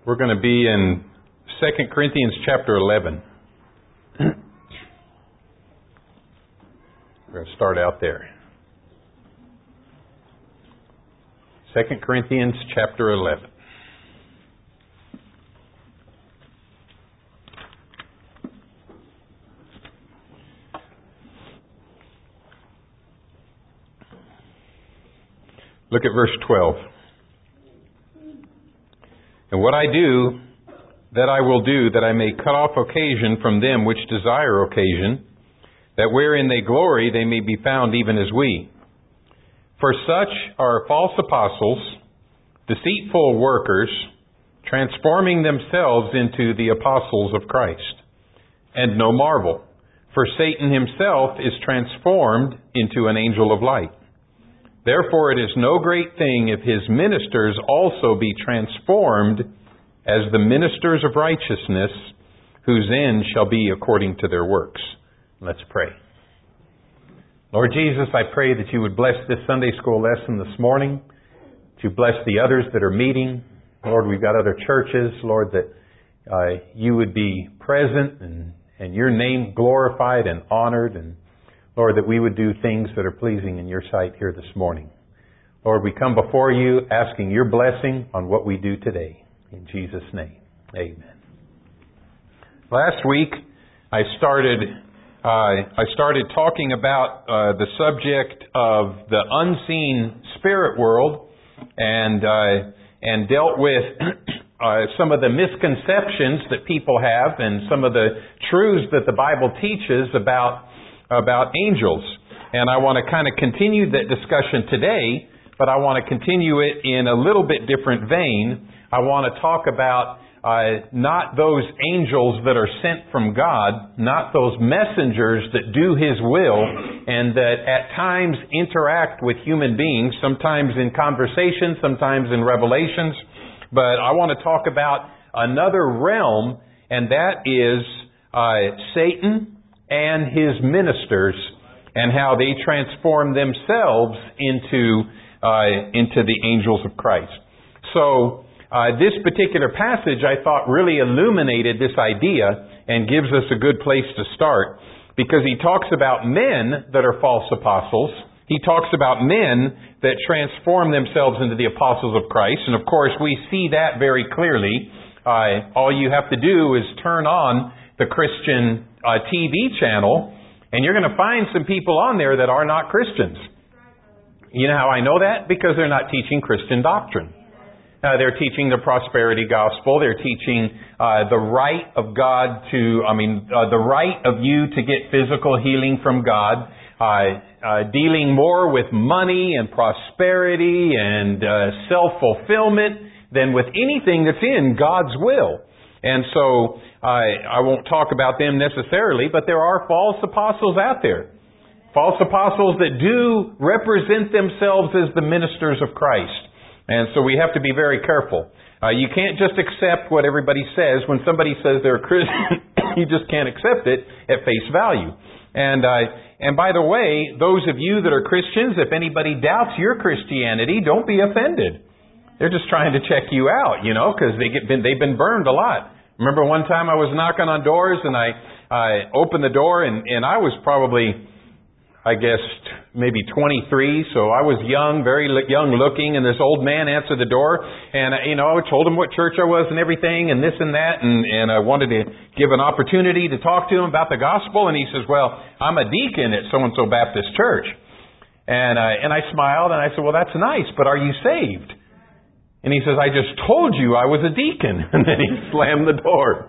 We're going to be in 2 Corinthians chapter 11. We're going to start out there. 2 Corinthians chapter 11. Look at verse 12. And what I do, that I will do, that I may cut off occasion from them which desire occasion, that wherein they glory they may be found even as we. For such are false apostles, deceitful workers, transforming themselves into the apostles of Christ. And no marvel, for Satan himself is transformed into an angel of light. Therefore it is no great thing if his ministers also be transformed as the ministers of righteousness, whose end shall be according to their works. Let's pray. Lord Jesus, I pray that you would bless this Sunday school lesson this morning, that you bless the others that are meeting. Lord, we've got other churches, Lord, that you would be present and your name glorified and honored, and Lord, that we would do things that are pleasing in your sight here this morning. Lord, we come before you asking your blessing on what we do today. In Jesus' name, amen. Last week, I started talking about the subject of the unseen spirit world and dealt with some of the misconceptions that people have and some of the truths that the Bible teaches about angels. And I want to kind of continue that discussion today, but I want to continue it in a little bit different vein. I want to talk about not those angels that are sent from God, not those messengers that do His will and that at times interact with human beings, sometimes in conversation, sometimes in revelations. But I want to talk about another realm, and that is Satan and his ministers, and how they transform themselves into the angels of Christ. So this particular passage, I thought, really illuminated this idea and gives us a good place to start, because he talks about men that are false apostles. He talks about men that transform themselves into the apostles of Christ, and of course we see that very clearly. All you have to do is turn on the Christian TV channel, and you're going to find some people on there that are not Christians. You know how I know that? Because they're not teaching Christian doctrine. They're teaching the prosperity gospel. They're teaching the right of God the right of you to get physical healing from God, dealing more with money and prosperity and self-fulfillment than with anything that's in God's will. And so I won't talk about them necessarily, but there are false apostles out there. False apostles that do represent themselves as the ministers of Christ. And so we have to be very careful. You can't just accept what everybody says. When somebody says they're a Christian, you just can't accept it at face value. And by the way, those of you that are Christians, if anybody doubts your Christianity, don't be offended. They're just trying to check you out, because they've been burned a lot. Remember one time I was knocking on doors and I opened the door and I was probably, I guess, maybe 23. So I was young, very young looking, and this old man answered the door, and I told him what church I was and everything and this and that, and I wanted to give an opportunity to talk to him about the gospel, and he says, well, I'm a deacon at so-and-so Baptist church. And I smiled and I said, well, that's nice, but are you saved? And he says, I just told you I was a deacon. And then he slammed the door.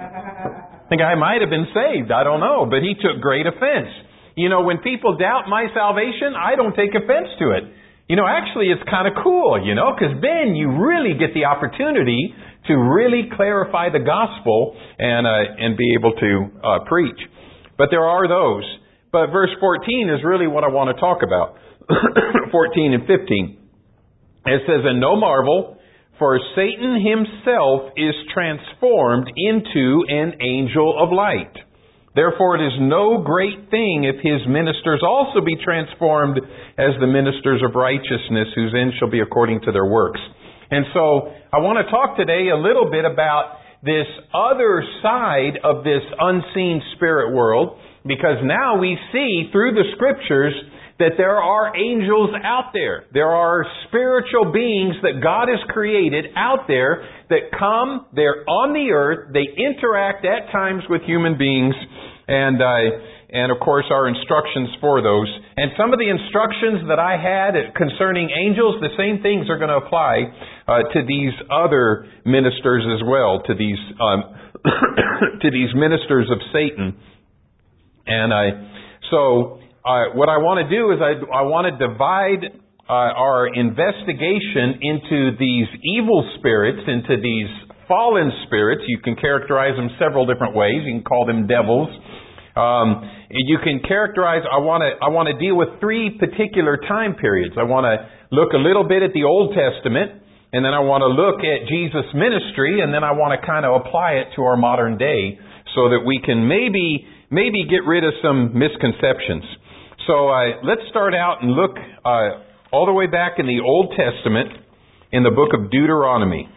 I think I might have been saved. I don't know. But he took great offense. When people doubt my salvation, I don't take offense to it. Actually it's kind of cool, because then you really get the opportunity to really clarify the gospel and be able to preach. But there are those. But verse 14 is really what I want to talk about. 14 and 15. It says, and no marvel, for Satan himself is transformed into an angel of light. Therefore it is no great thing if his ministers also be transformed as the ministers of righteousness, whose end shall be according to their works. And so I want to talk today a little bit about this other side of this unseen spirit world, because now we see through the Scriptures that there are angels out there. There are spiritual beings that God has created out there that come, they're on the earth, they interact at times with human beings, and of course our instructions for those. And some of the instructions that I had concerning angels, the same things are going to apply to these other ministers as well, to these to these ministers of Satan. And what I want to do is I want to divide our investigation into these evil spirits, into these fallen spirits. You can characterize them several different ways. You can call them devils. You can characterize, I want to deal with three particular time periods. I want to look a little bit at the Old Testament, and then I want to look at Jesus' ministry, and then I want to kind of apply it to our modern day so that we can maybe get rid of some misconceptions. So let's start out and look all the way back in the Old Testament in the book of Deuteronomy.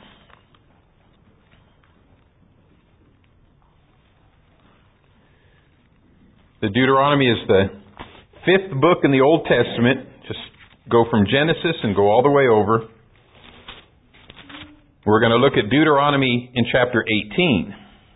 The Deuteronomy is the fifth book in the Old Testament. Just go from Genesis and go all the way over. We're going to look at Deuteronomy in chapter 18.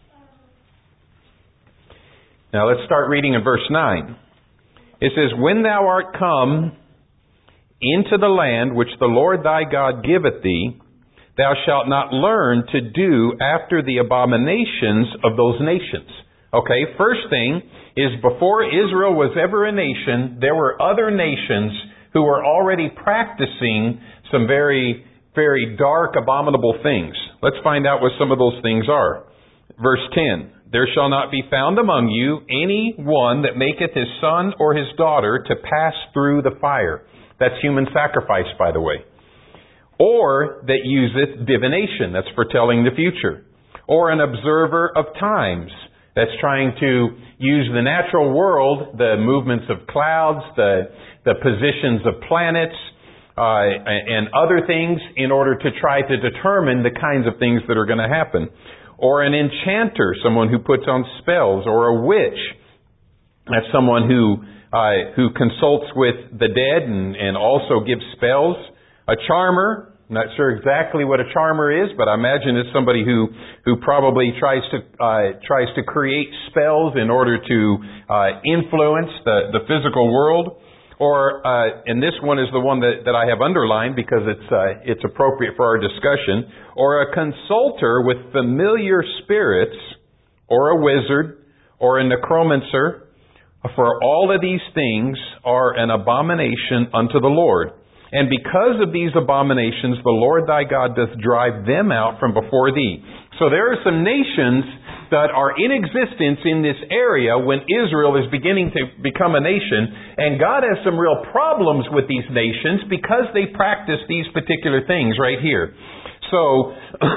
Now let's start reading in verse 9. It says, "When thou art come into the land which the Lord thy God giveth thee, thou shalt not learn to do after the abominations of those nations." Okay, first thing is before Israel was ever a nation, there were other nations who were already practicing some very, very dark, abominable things. Let's find out what some of those things are. Verse 10, "There shall not be found among you any one that maketh his son or his daughter to pass through the fire." That's human sacrifice, by the way. "Or that useth divination," that's foretelling the future. "Or an observer of times," that's trying to use the natural world, the movements of clouds, the positions of planets, and other things in order to try to determine the kinds of things that are going to happen. "Or an enchanter," someone who puts on spells, or a witch. That's someone who consults with the dead and also gives spells. "A charmer," I'm not sure exactly what a charmer is, but I imagine it's somebody who probably tries to create spells in order to influence the physical world. Or and this one is the one that I have underlined because it's appropriate for our discussion. "Or a consulter with familiar spirits, or a wizard, or a necromancer. For all of these things are an abomination unto the Lord. And because of these abominations, the Lord thy God doth drive them out from before thee." So there are some nations that are in existence in this area when Israel is beginning to become a nation. And God has some real problems with these nations because they practice these particular things right here. So,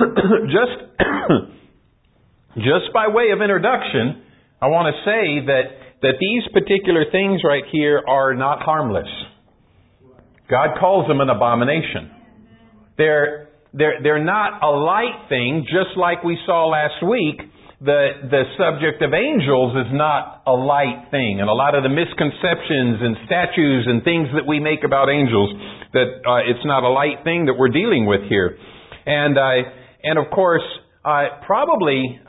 just by way of introduction, I want to say that these particular things right here are not harmless. God calls them an abomination. They're not a light thing, just like we saw last week. The subject of angels is not a light thing. And a lot of the misconceptions and statues and things that we make about angels, that it's not a light thing that we're dealing with here. And of course, probably,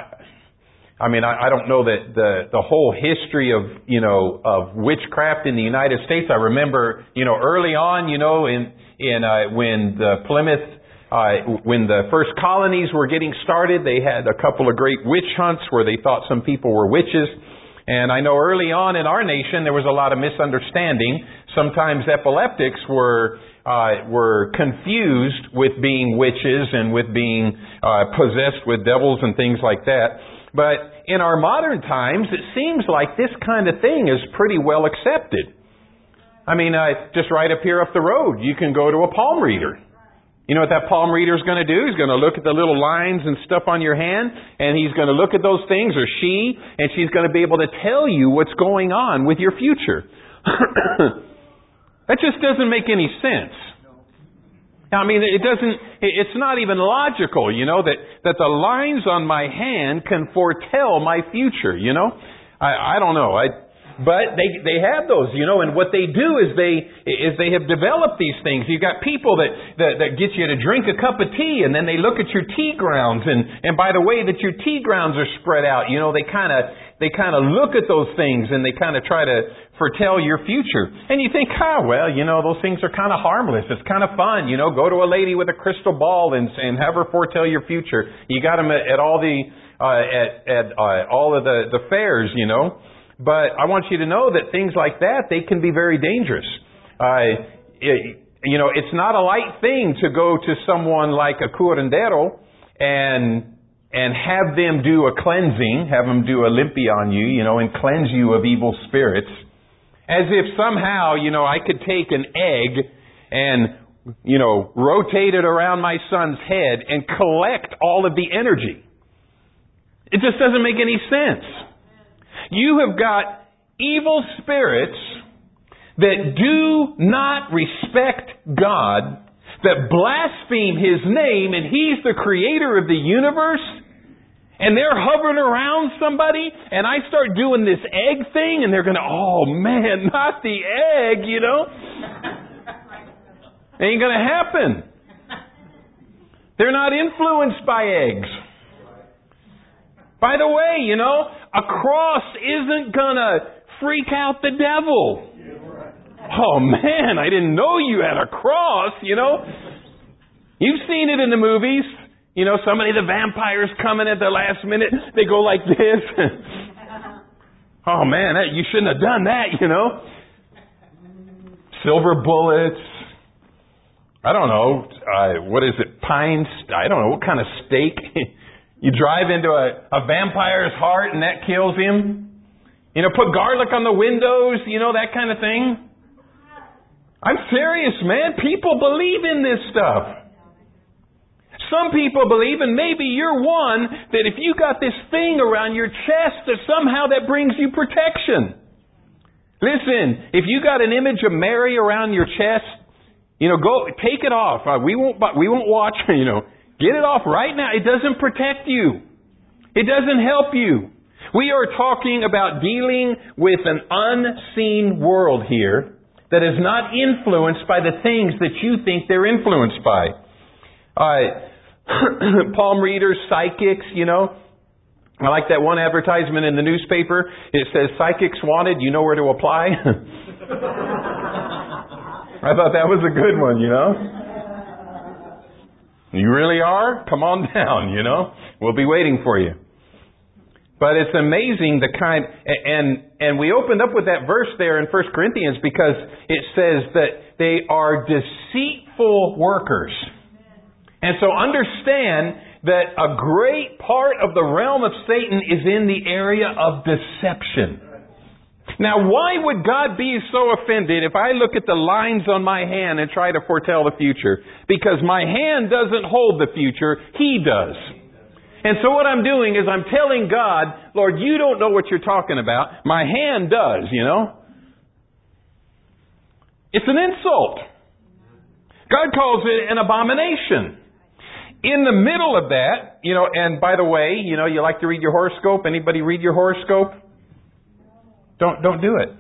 I don't know that the whole history of witchcraft in the United States. I remember, early on, when the Plymouth, when the first colonies were getting started, they had a couple of great witch hunts where they thought some people were witches. And I know early on in our nation there was a lot of misunderstanding. Sometimes epileptics were confused with being witches and with being possessed with devils and things like that. But in our modern times, it seems like this kind of thing is pretty well accepted. Just right up here up the road, you can go to a palm reader. You know what that palm reader is going to do? He's going to look at the little lines and stuff on your hand, and he's going to look at those things, or she's going to be able to tell you what's going on with your future. That just doesn't make any sense. I mean, it's not even logical, that the lines on my hand can foretell my future, I don't know. But they have those, and what they do is they have developed these things. You've got people that get you to drink a cup of tea, and then they look at your tea grounds, and by the way that your tea grounds are spread out, they kind of look at those things, and they kind of try to foretell your future. And you think, those things are kind of harmless. It's kind of fun, go to a lady with a crystal ball and have her foretell your future. You got them at all all of the fairs, But I want you to know that things like that, they can be very dangerous. It's not a light thing to go to someone like a curandero and have them do a cleansing, have them do a limpia on you, and cleanse you of evil spirits. As if somehow, I could take an egg and, rotate it around my son's head and collect all of the energy. It just doesn't make any sense. You have got evil spirits that do not respect God, that blaspheme His name, and He's the creator of the universe, and they're hovering around somebody, and I start doing this egg thing, and they're going to, oh man, not the egg, Ain't going to happen. They're not influenced by eggs. By the way, a cross isn't going to freak out the devil. Oh man, I didn't know you had a cross, You've seen it in the movies. The vampires come in at the last minute. They go like this. Oh man, you shouldn't have done that, Silver bullets. I don't know. What is it? Pine? I don't know. What kind of steak? You drive into a vampire's heart and that kills him. Put garlic on the windows, that kind of thing. I'm serious, man. People believe in this stuff. Some people believe, and maybe you're one, that if you got this thing around your chest, that somehow that brings you protection. Listen, if you got an image of Mary around your chest, go take it off. We won't watch. Get it off right now. It doesn't protect you. It doesn't help you. We are talking about dealing with an unseen world here that is not influenced by the things that you think they're influenced by. Palm readers, psychics, I like that one advertisement in the newspaper. It says, psychics wanted, you know where to apply? I thought that was a good one, You really are? Come on down, We'll be waiting for you. But it's amazing the kind, and we opened up with that verse there in 1 Corinthians because it says that they are deceitful workers. And so understand that a great part of the realm of Satan is in the area of deception. Now, why would God be so offended if I look at the lines on my hand and try to foretell the future? Because my hand doesn't hold the future, He does. And so what I'm doing is I'm telling God, Lord, you don't know what you're talking about. My hand does, It's an insult. God calls it an abomination. In the middle of that, and by the way, you like to read your horoscope? Anybody read your horoscope? Don't do it.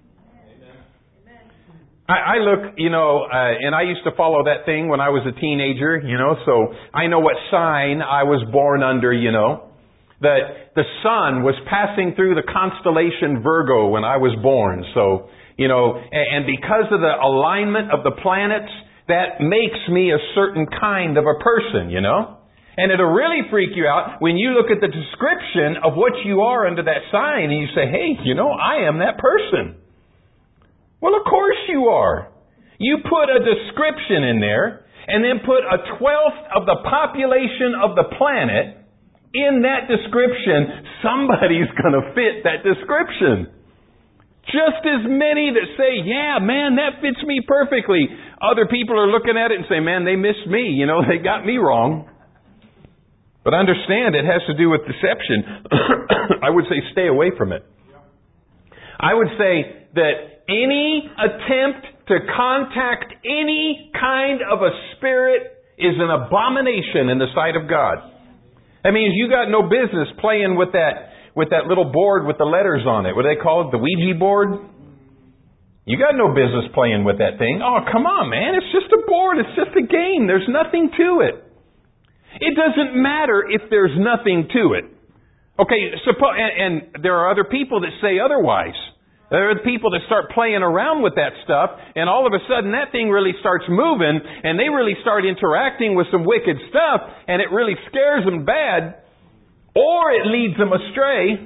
I look, and I used to follow that thing when I was a teenager, so I know what sign I was born under, that the sun was passing through the constellation Virgo when I was born. So, and because of the alignment of the planets, that makes me a certain kind of a person, And it'll really freak you out when you look at the description of what you are under that sign and you say, hey, I am that person. Well, of course you are. You put a description in there and then put 1/12 of the population of the planet in that description. Somebody's going to fit that description. Just as many that say, yeah, man, that fits me perfectly. Other people are looking at it and say, man, they missed me. They got me wrong. But understand, it has to do with deception. I would say stay away from it. I would say that any attempt to contact any kind of a spirit is an abomination in the sight of God. That means you got no business playing with that little board with the letters on it. What do they call it? The Ouija board? You got no business playing with that thing. Oh, come on, man. It's just a board. It's just a game. There's nothing to it. It doesn't matter if there's nothing to it. Okay, and there are other people that say otherwise. There are people that start playing around with that stuff, and all of a sudden that thing really starts moving, and they really start interacting with some wicked stuff, and it really scares them bad, or it leads them astray.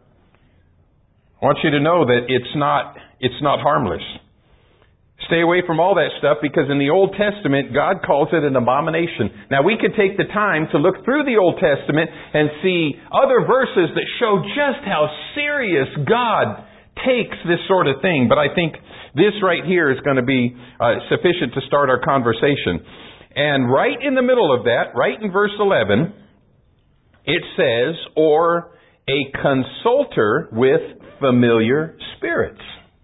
I want you to know that it's not harmless. Stay away from all that stuff, because in the Old Testament, God calls it an abomination. Now, we could take the time to look through the Old Testament and see other verses that show just how serious God takes this sort of thing. But I think this right here is going to be sufficient to start our conversation. And right in the middle of that, right in verse 11, it says, or a consulter with familiar spirits.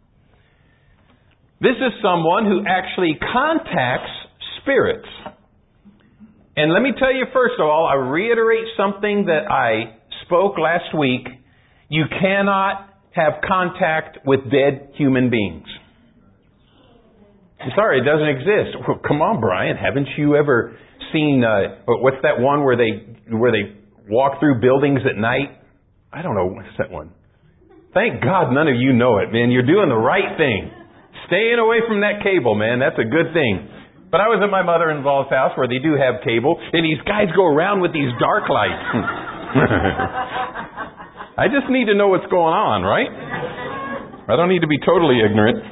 This is someone who actually contacts spirits. And let me tell you, first of all, I reiterate something that I spoke last week. You cannot have contact with dead human beings. I'm sorry, it doesn't exist. Well, come on, Brian. Haven't you ever seen, what's that one where they walk through buildings at night? I don't know. What's that one? Thank God none of you know it, man. You're doing the right thing. Staying away from that cable, man. That's a good thing. But I was at my mother-in-law's house where they do have cable, and these guys go around with these dark lights. I just need to know what's going on, right? I don't need to be totally ignorant.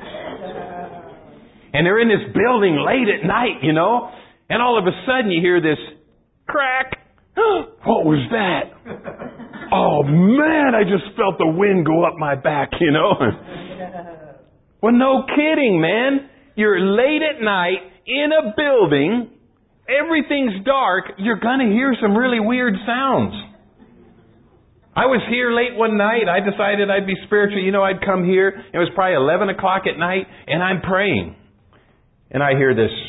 And they're in this building late at night, you know, and all of a sudden you hear this crack. What was that? Oh, man, I just felt the wind go up my back, you know. Well, no kidding, man. You're late at night in a building. Everything's dark. You're going to hear some really weird sounds. I was here late one night. I decided I'd be spiritual. You know, I'd come here. It was probably 11 o'clock at night, and I'm praying. And I hear this.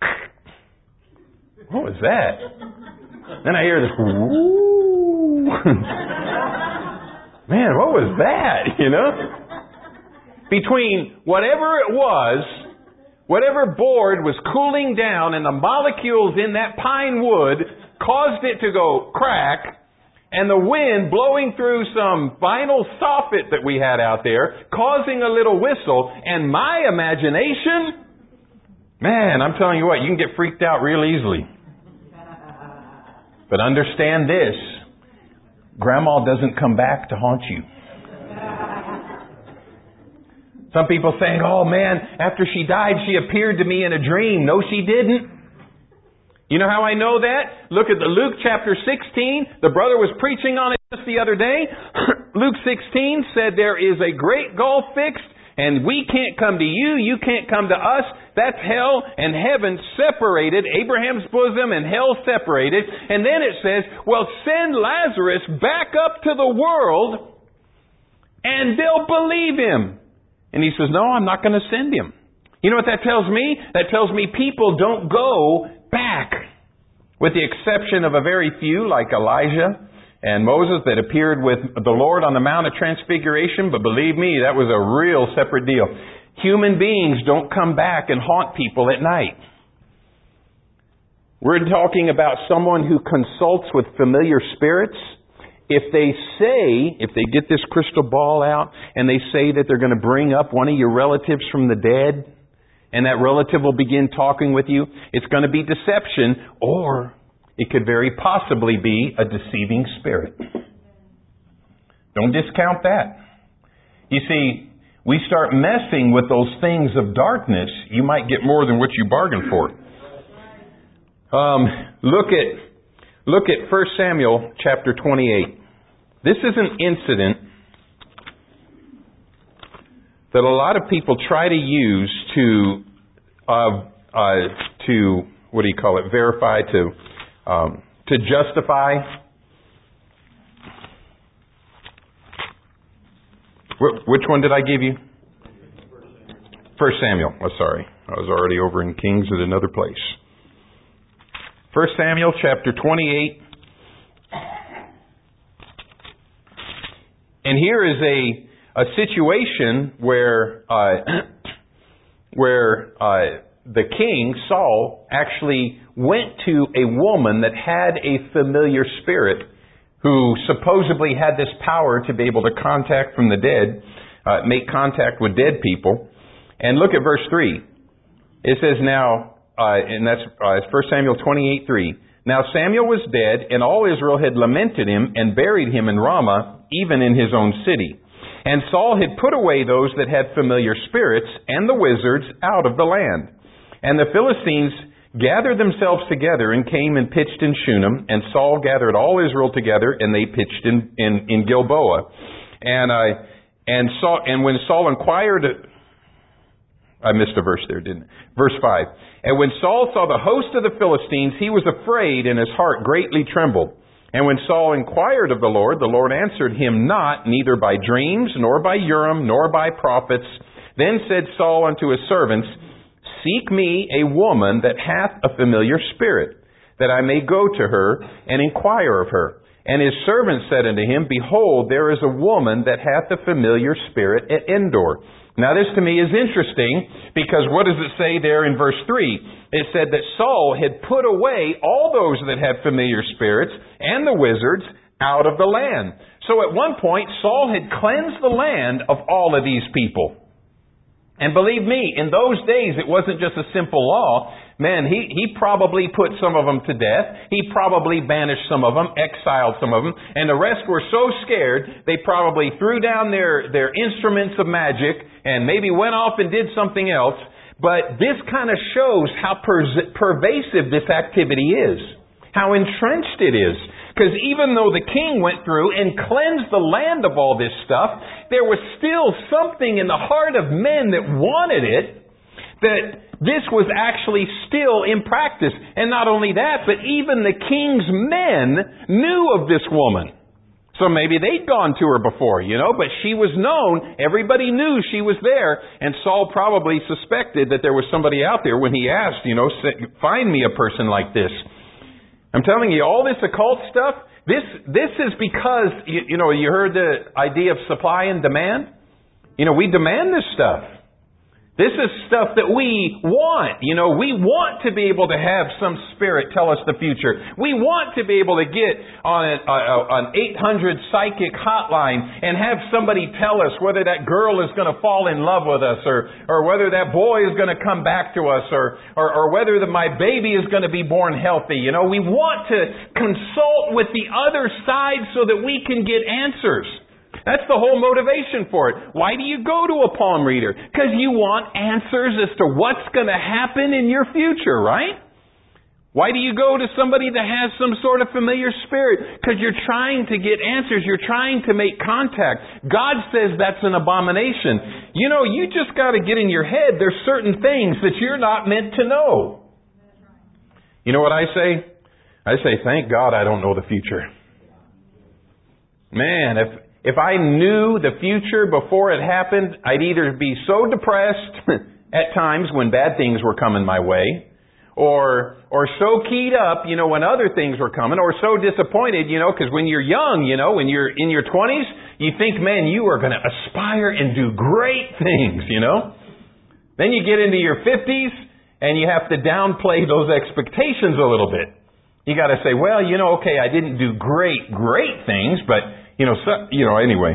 What was that? Then I hear this. Woo. Man, what was that? You know? Between whatever it was, whatever board was cooling down and the molecules in that pine wood caused it to go crack, and the wind blowing through some vinyl soffit that we had out there, causing a little whistle, and my imagination, man, I'm telling you what, you can get freaked out real easily. But understand this, Grandma doesn't come back to haunt you. Some people saying, oh man, after she died, she appeared to me in a dream. No, she didn't. You know how I know that? Look at the Luke chapter 16. The brother was preaching on it just the other day. Luke 16 said there is a great gulf fixed, and we can't come to you. You can't come to us. That's hell and heaven separated. Abraham's bosom and hell separated. And then it says, well, send Lazarus back up to the world, and they'll believe him. And he says, no, I'm not going to send him. You know what that tells me? That tells me people don't go back. With the exception of a very few, like Elijah and Moses, that appeared with the Lord on the Mount of Transfiguration. But believe me, that was a real separate deal. Human beings don't come back and haunt people at night. We're talking about someone who consults with familiar spirits. If they get this crystal ball out and they say that they're going to bring up one of your relatives from the dead, and that relative will begin talking with you, it's going to be deception, or it could very possibly be a deceiving spirit. Don't discount that. You see, we start messing with those things of darkness, you might get more than what you bargained for. Look at 1 Samuel chapter 28. This is an incident that a lot of people try to use to what do you call it? Verify, to justify. Which one did I give you? 1 1 Samuel. Oh, sorry. I was already over in Kings at another place. 1 Samuel chapter 28. And here is a situation where the king, Saul, actually went to a woman that had a familiar spirit who supposedly had this power to be able to contact from the dead, make contact with dead people. And look at verse 3. It says now, and that's 1 Samuel 28:3. Now Samuel was dead, and all Israel had lamented him and buried him in Ramah, even in his own city. And Saul had put away those that had familiar spirits and the wizards out of the land. And the Philistines gathered themselves together and came and pitched in Shunem. And Saul gathered all Israel together, and they pitched in Gilboa. And when Saul inquired, I missed a verse there, didn't I? Verse 5. And when Saul saw the host of the Philistines, he was afraid, and his heart greatly trembled. And when Saul inquired of the Lord answered him not, neither by dreams, nor by Urim, nor by prophets. Then said Saul unto his servants, Seek me a woman that hath a familiar spirit, that I may go to her and inquire of her. And his servant said unto him, Behold, there is a woman that hath a familiar spirit at Endor. Now this to me is interesting, because what does it say there in verse 3? It said that Saul had put away all those that had familiar spirits and the wizards out of the land. So at one point, Saul had cleansed the land of all of these people. And believe me, in those days, it wasn't just a simple law. Man, he probably put some of them to death. He probably banished some of them, exiled some of them. And the rest were so scared, they probably threw down their instruments of magic and maybe went off and did something else. But this kind of shows how pervasive this activity is, how entrenched it is. Because even though the king went through and cleansed the land of all this stuff, there was still something in the heart of men that wanted it, that this was actually still in practice. And not only that, but even the king's men knew of this woman. So maybe they'd gone to her before, but she was known. Everybody knew she was there. And Saul probably suspected that there was somebody out there when he asked, find me a person like this. I'm telling you, all this occult stuff, this is because, you heard the idea of supply and demand? We demand this stuff. This is stuff that we want. We want to be able to have some spirit tell us the future. We want to be able to get on an 800 psychic hotline and have somebody tell us whether that girl is going to fall in love with us, or whether that boy is going to come back to us, or whether my baby is going to be born healthy. We want to consult with the other side so that we can get answers. That's the whole motivation for it. Why do you go to a palm reader? Because you want answers as to what's going to happen in your future, right? Why do you go to somebody that has some sort of familiar spirit? Because you're trying to get answers. You're trying to make contact. God says that's an abomination. You just got to get in your head. There's certain things that you're not meant to know. You know what I say? I say, thank God I don't know the future. Man, if I knew the future before it happened, I'd either be so depressed at times when bad things were coming my way, or so keyed up, when other things were coming, or so disappointed, because when you're young, when you're in your 20s, you think, man, you are going to aspire and do great things, Then you get into your 50s, and you have to downplay those expectations a little bit. You got to say, well, okay, I didn't do great things, but anyway.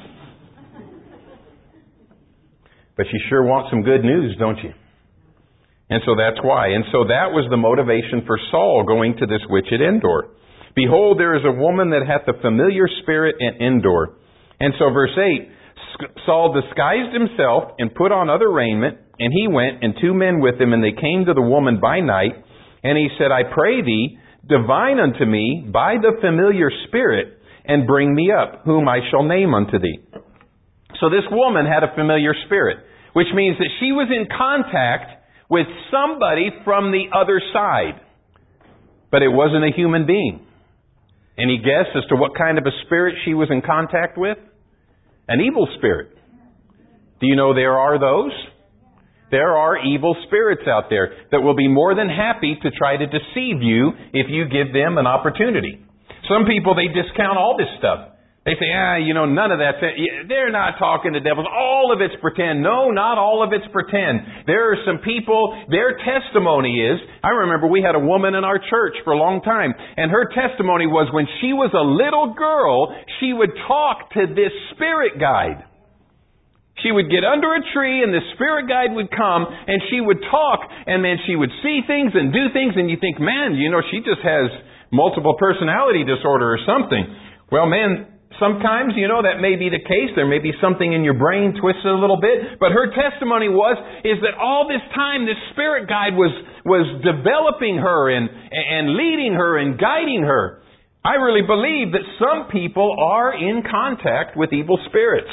But you sure want some good news, don't you? And so that's why. And so that was the motivation for Saul going to this witch at Endor. Behold, there is a woman that hath a familiar spirit at Endor. And so verse 8, Saul disguised himself and put on other raiment, and he went, and 2 men with him, and they came to the woman by night. And he said, I pray thee, divine unto me by the familiar spirit, and bring me up, whom I shall name unto thee. So this woman had a familiar spirit, which means that she was in contact with somebody from the other side. But it wasn't a human being. Any guess as to what kind of a spirit she was in contact with? An evil spirit. Do you know there are those? There are evil spirits out there that will be more than happy to try to deceive you if you give them an opportunity. Some people, they discount all this stuff. They say, none of that's it. They're not talking to devils. All of it's pretend. No, not all of it's pretend. There are some people, their testimony is, I remember we had a woman in our church for a long time, and her testimony was when she was a little girl, she would talk to this spirit guide. She would get under a tree and the spirit guide would come and she would talk and then she would see things and do things and you think, man, she just has multiple personality disorder or something. Well, man, sometimes, that may be the case. There may be something in your brain twisted a little bit. But her testimony is that all this time this spirit guide was developing her and leading her and guiding her. I really believe that some people are in contact with evil spirits.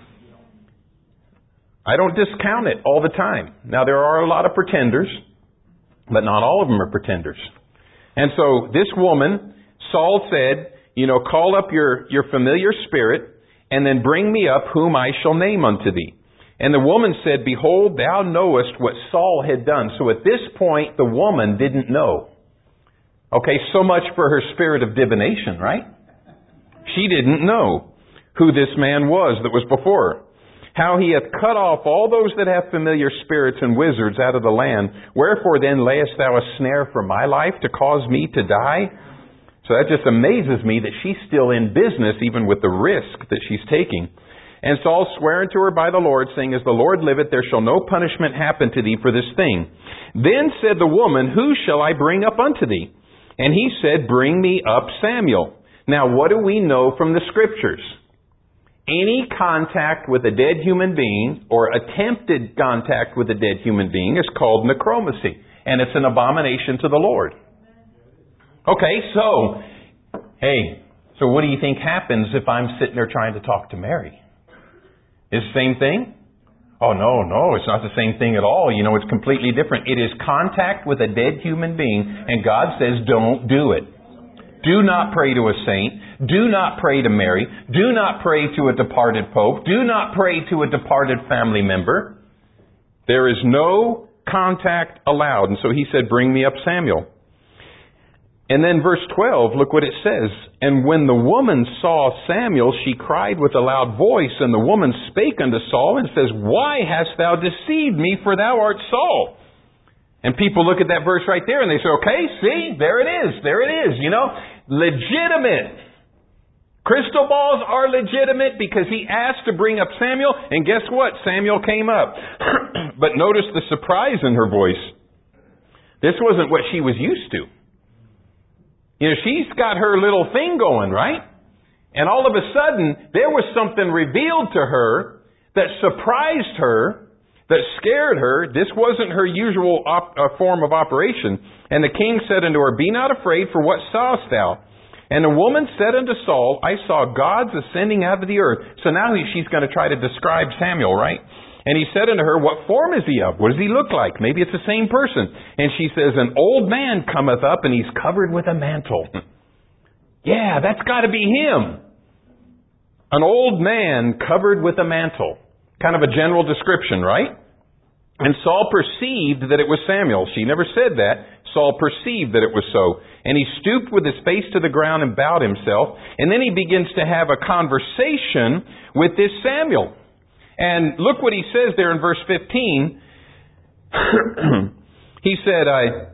I don't discount it all the time. Now, there are a lot of pretenders, but not all of them are pretenders. And so this woman, Saul said, call up your familiar spirit, and then bring me up whom I shall name unto thee. And the woman said, behold, thou knowest what Saul had done. So at this point, the woman didn't know. Okay, so much for her spirit of divination, right? She didn't know who this man was that was before her. How he hath cut off all those that have familiar spirits and wizards out of the land. Wherefore then layest thou a snare for my life to cause me to die? So that just amazes me that she's still in business even with the risk that she's taking. And Saul sware unto her by the Lord, saying, as the Lord liveth, there shall no punishment happen to thee for this thing. Then said the woman, who shall I bring up unto thee? And he said, bring me up Samuel. Now what do we know from the Scriptures? Any contact with a dead human being or attempted contact with a dead human being is called necromancy. And it's an abomination to the Lord. Okay, so what do you think happens if I'm sitting there trying to talk to Mary? Is it the same thing? Oh, no, it's not the same thing at all. It's completely different. It is contact with a dead human being, and God says, don't do it. Do not pray to a saint. Do not pray to Mary. Do not pray to a departed pope. Do not pray to a departed family member. There is no contact allowed. And so he said, bring me up Samuel. And then verse 12, look what it says. And when the woman saw Samuel, she cried with a loud voice, and the woman spake unto Saul and says, why hast thou deceived me, for thou art Saul? And people look at that verse right there and they say, okay, see, there it is. Legitimate. Crystal balls are legitimate because he asked to bring up Samuel, and guess what? Samuel came up. But notice the surprise in her voice. This wasn't what she was used to. She's got her little thing going, right? And all of a sudden, there was something revealed to her that surprised her, that scared her. This wasn't her usual form of operation. And the king said unto her, be not afraid, for what sawest thou? And the woman said unto Saul, I saw gods ascending out of the earth. So now she's going to try to describe Samuel, right? And he said unto her, what form is he of? What does he look like? Maybe it's the same person. And she says, an old man cometh up, and he's covered with a mantle. Yeah, that's got to be him. An old man covered with a mantle. Kind of a general description, right? And Saul perceived that it was Samuel. She never said that. Saul perceived that it was so. And he stooped with his face to the ground and bowed himself. And then he begins to have a conversation with this Samuel. And look what he says there in verse 15. He said,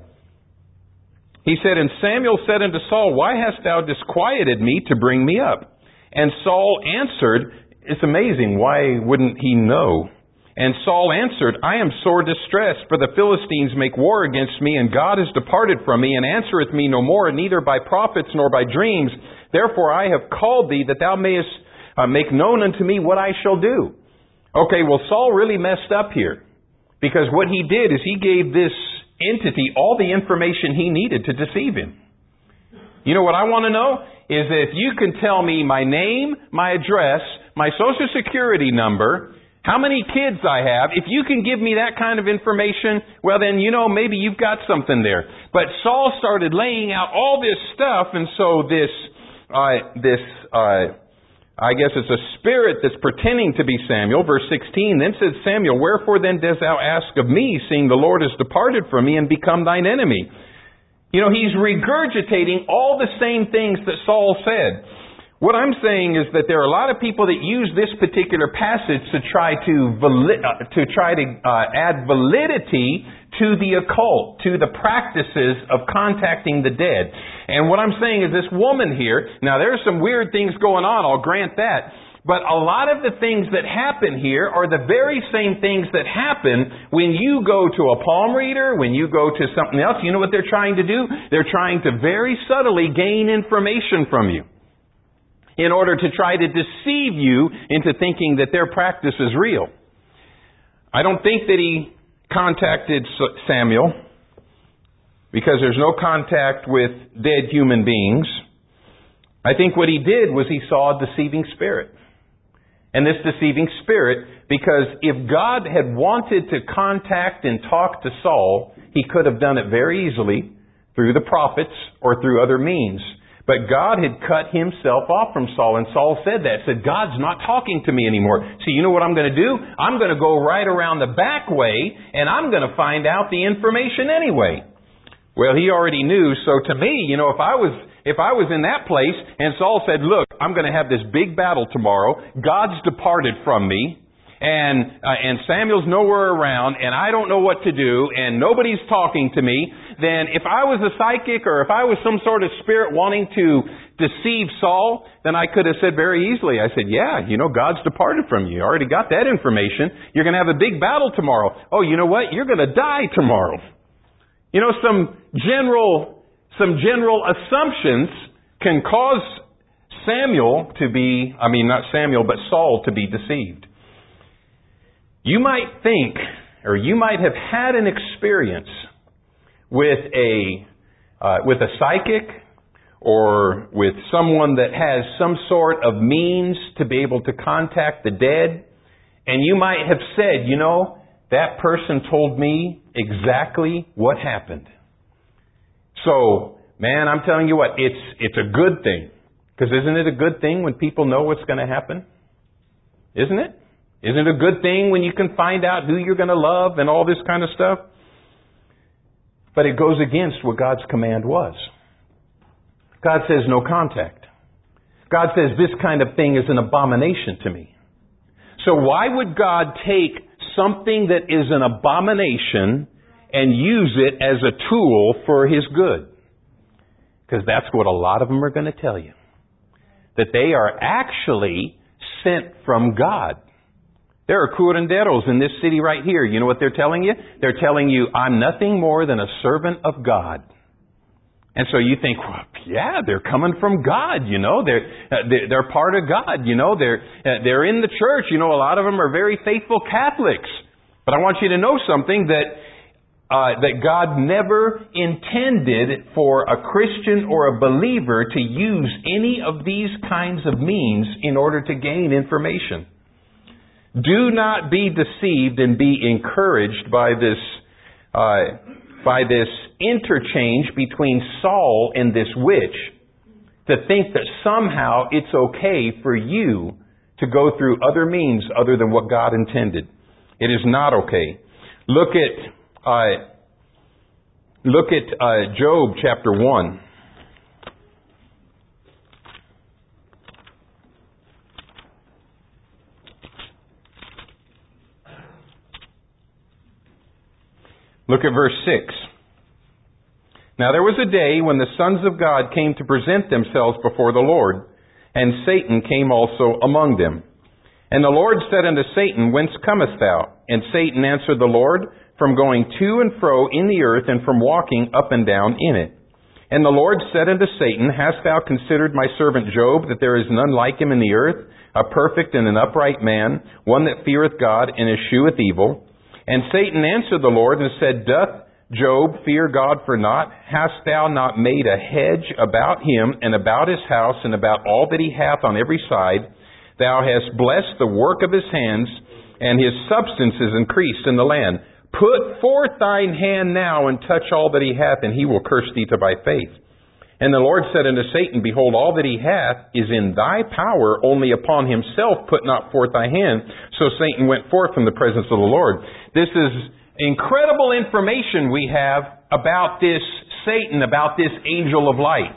and Samuel said unto Saul, why hast thou disquieted me to bring me up? And Saul answered, it's amazing, why wouldn't he know? And Saul answered, I am sore distressed, for the Philistines make war against me, and God is departed from me, and answereth me no more, neither by prophets nor by dreams. Therefore I have called thee, that thou mayest make known unto me what I shall do. Okay, well, Saul really messed up here, because what he did is he gave this entity all the information he needed to deceive him. You know what I want to know? Is that if you can tell me my name, my address, my social security number, how many kids I have, if you can give me that kind of information, well then, maybe you've got something there. But Saul started laying out all this stuff, and so this I guess it's a spirit that's pretending to be Samuel. Verse 16, then said Samuel, wherefore then dost thou ask of me, seeing the Lord has departed from me and become thine enemy? He's regurgitating all the same things that Saul said. What I'm saying is that there are a lot of people that use this particular passage to try to add validity to the occult, to the practices of contacting the dead. And what I'm saying is this woman here, now there's some weird things going on, I'll grant that, but a lot of the things that happen here are the very same things that happen when you go to a palm reader, when you go to something else. You know what they're trying to do? They're trying to very subtly gain information from you in order to try to deceive you into thinking that their practice is real. I don't think that he contacted Samuel because there's no contact with dead human beings. I think what he did was he saw a deceiving spirit. And this deceiving spirit, because if God had wanted to contact and talk to Saul, he could have done it very easily through the prophets or through other means. But God had cut himself off from Saul, and Saul said that. Said, God's not talking to me anymore. So you know what I'm going to do? I'm going to go right around the back way, and I'm going to find out the information anyway. Well, he already knew, so to me, if I was in that place, and Saul said, look, I'm going to have this big battle tomorrow, God's departed from me, and Samuel's nowhere around, and I don't know what to do, and nobody's talking to me, then if I was a psychic or if I was some sort of spirit wanting to deceive Saul, then I could have said very easily, I said, yeah, God's departed from you. You already got that information. You're going to have a big battle tomorrow. Oh, you know what? You're going to die tomorrow. Some general assumptions can cause Saul to be deceived. You might think, or you might have had an experience with a psychic or with someone that has some sort of means to be able to contact the dead, and you might have said, that person told me exactly what happened. So, man, I'm telling you what, it's a good thing. Because isn't it a good thing when people know what's going to happen? Isn't it? Isn't it a good thing when you can find out who you're going to love and all this kind of stuff? But it goes against what God's command was. God says no contact. God says this kind of thing is an abomination to me. So why would God take something that is an abomination and use it as a tool for His good? Because that's what a lot of them are going to tell you. That they are actually sent from God. There are curanderos in this city right here. You know what they're telling you? They're telling you, I'm nothing more than a servant of God. And so you think, well, yeah, they're coming from God, They're part of God, They're in the church. A lot of them are very faithful Catholics. But I want you to know something, that God never intended for a Christian or a believer to use any of these kinds of means in order to gain information. Do not be deceived and be encouraged by this interchange between Saul and this witch, to think that somehow it's okay for you to go through other means other than what God intended. It is not okay. Look at Job chapter 1. Look at verse 6. Now there was a day when the sons of God came to present themselves before the Lord, and Satan came also among them. And the Lord said unto Satan, Whence comest thou? And Satan answered the Lord, From going to and fro in the earth, and from walking up and down in it. And the Lord said unto Satan, Hast thou considered my servant Job, that there is none like him in the earth, a perfect and an upright man, one that feareth God and escheweth evil? And Satan answered the Lord and said, Doth Job fear God for naught? Hast thou not made a hedge about him and about his house and about all that he hath on every side? Thou hast blessed the work of his hands, and his substance is increased in the land. Put forth thine hand now and touch all that he hath, and he will curse thee to thy face. And the Lord said unto Satan, Behold, all that he hath is in thy power, only upon himself put not forth thy hand. So Satan went forth from the presence of the Lord. This is incredible information we have about this Satan, about this angel of light.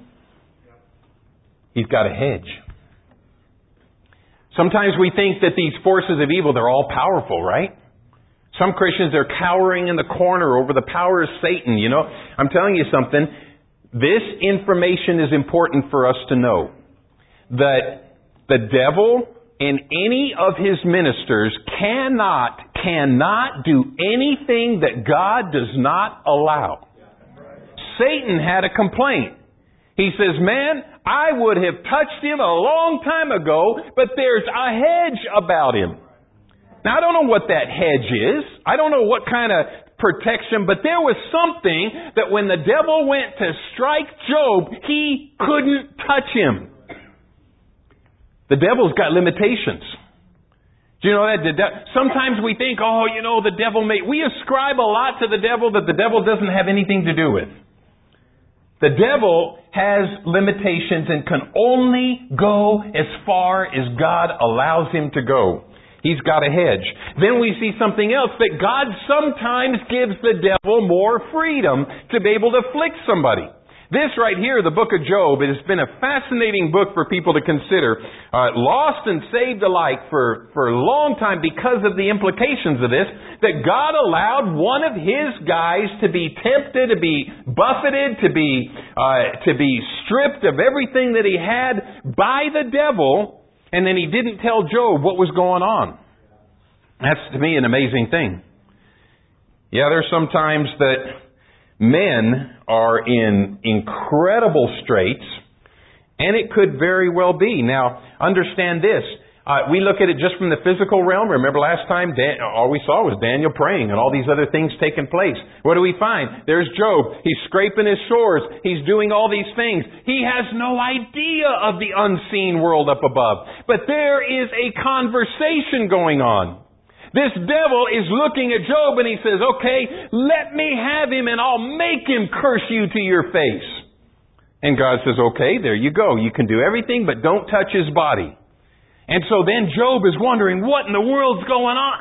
He's got a hedge. Sometimes we think that these forces of evil, they're all powerful, right? Some Christians are cowering in the corner over the power of Satan. You know, I'm telling you something. This information is important for us to know. That the devil and any of his ministers cannot do anything that God does not allow. Satan had a complaint. He says, man, I would have touched him a long time ago, but there's a hedge about him. Now, I don't know what that hedge is. I don't know what kind of protection, but there was something that when the devil went to strike Job, he couldn't touch him. The devil's got limitations. Do you know that? Sometimes we think, the devil we ascribe a lot to the devil that the devil doesn't have anything to do with. The devil has limitations and can only go as far as God allows him to go. He's got a hedge. Then we see something else, that God sometimes gives the devil more freedom to be able to afflict somebody. This right here, the book of Job, it has been a fascinating book for people to consider. Lost and saved alike for a long time because of the implications of this, that God allowed one of His guys to be tempted, to be buffeted, to be stripped of everything that he had by the devil, and then He didn't tell Job what was going on. That's, to me, an amazing thing. Yeah, there's some times that men are in incredible straits, and it could very well be. Now, understand this. We look at it just from the physical realm. Remember last time, all we saw was Daniel praying and all these other things taking place. What do we find? There's Job. He's scraping his shores. He's doing all these things. He has no idea of the unseen world up above. But there is a conversation going on. This devil is looking at Job and he says, okay, let me have him and I'll make him curse you to your face. And God says, okay, there you go. You can do everything, but don't touch his body. And so then Job is wondering, what in the world's going on?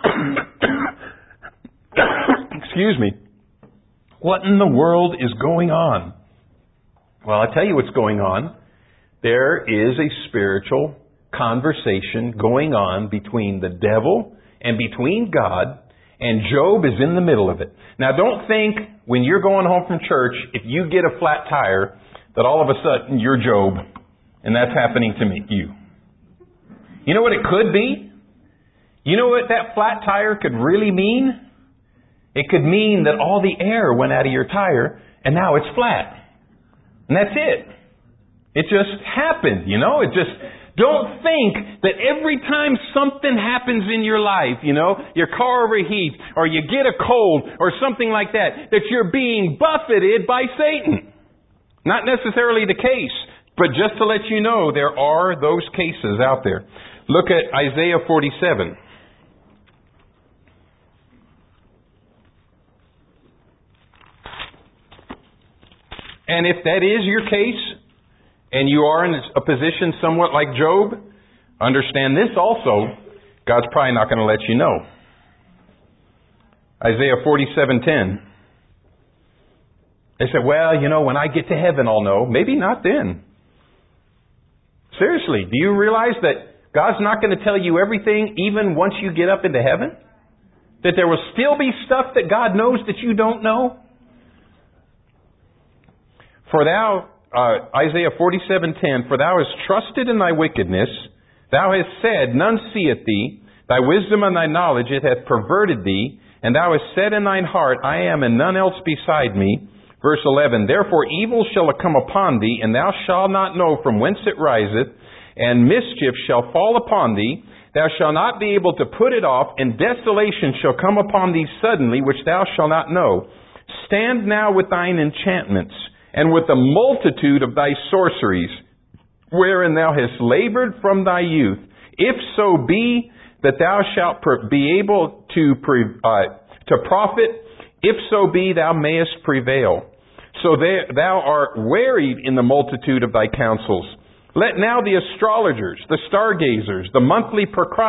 Excuse me. What in the world is going on? Well, I'll tell you what's going on. There is a spiritual conversation going on between the devil and between God, and Job is in the middle of it. Now, don't think when you're going home from church, if you get a flat tire, that all of a sudden you're Job, and that's happening to you. You know what it could be? You know what that flat tire could really mean? It could mean that all the air went out of your tire, and now it's flat. And that's it. It just happened, Don't think that every time something happens in your life, your car overheats, or you get a cold, or something like that you're being buffeted by Satan. Not necessarily the case, but just to let you know, there are those cases out there. Look at Isaiah 47. And if that is your case, and you are in a position somewhat like Job, understand this also, God's probably not going to let you know. Isaiah 47:10. They said, well, when I get to heaven I'll know. Maybe not then. Seriously, do you realize that God's not going to tell you everything even once you get up into heaven? That there will still be stuff that God knows that you don't know? For thou, Isaiah 47:10, for thou hast trusted in thy wickedness, thou hast said, none seeth thee, thy wisdom and thy knowledge it hath perverted thee, and thou hast said in thine heart, I am and none else beside me. Verse 11, therefore evil shall come upon thee, and thou shalt not know from whence it riseth, and mischief shall fall upon thee, thou shalt not be able to put it off, and desolation shall come upon thee suddenly, which thou shalt not know. Stand now with thine enchantments, and with the multitude of thy sorceries, wherein thou hast labored from thy youth, if so be that thou shalt be able to profit, if so be thou mayest prevail. So thou art wearied in the multitude of thy counsels. Let now the astrologers, the stargazers, the monthly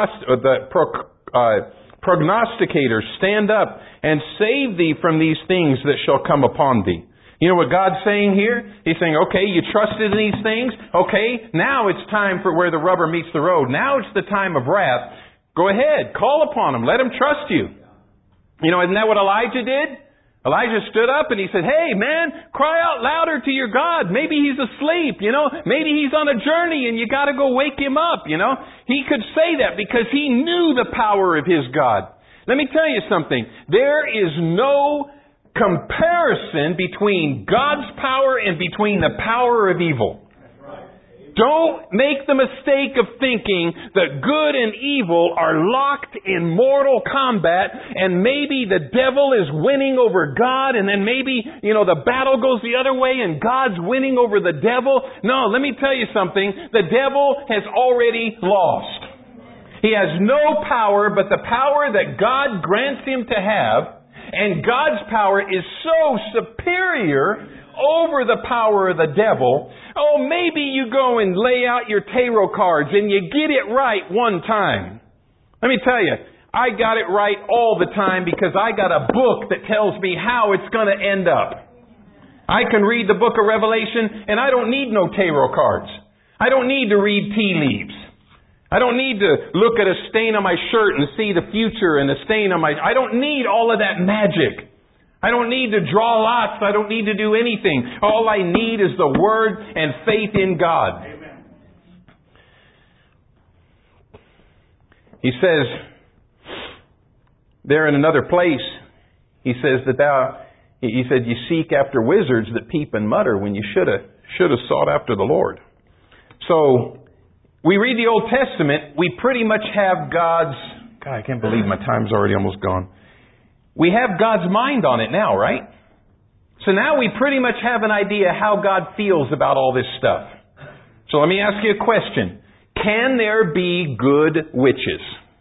prognosticators stand up and save thee from these things that shall come upon thee. You know what God's saying here? He's saying, okay, you trusted in these things. Okay, now it's time for where the rubber meets the road. Now it's the time of wrath. Go ahead, call upon them. Let them trust you. You know, isn't that what Elijah did? Elijah stood up and he said, hey man, cry out louder to your God. Maybe he's asleep, you know. Maybe he's on a journey and you got to go wake him up, you know. He could say that because he knew the power of his God. Let me tell you something. There is no comparison between God's power and between the power of evil. Don't make the mistake of thinking that good and evil are locked in mortal combat and maybe the devil is winning over God and then maybe, you know, the battle goes the other way and God's winning over the devil. No, let me tell you something. The devil has already lost. He has no power but the power that God grants him to have, and God's power is so superior over the power of the devil. Oh, maybe you go and lay out your tarot cards and you get it right one time. Let me tell you, I got it right all the time because I got a book that tells me how it's going to end up. I can read the book of Revelation and I don't need no tarot cards. I don't need to read tea leaves. I don't need to look at a stain on my shirt and see the future and a stain on I don't need all of that magic. I don't need to draw lots. I don't need to do anything. All I need is the Word and faith in God. Amen. He says, there in another place, he says that he said, you seek after wizards that peep and mutter when you should have sought after the Lord. So, we read the Old Testament, we pretty much have God, I can't believe my time's already almost gone. We have God's mind on it now, right? So now we pretty much have an idea how God feels about all this stuff. So let me ask you a question. Can there be good witches?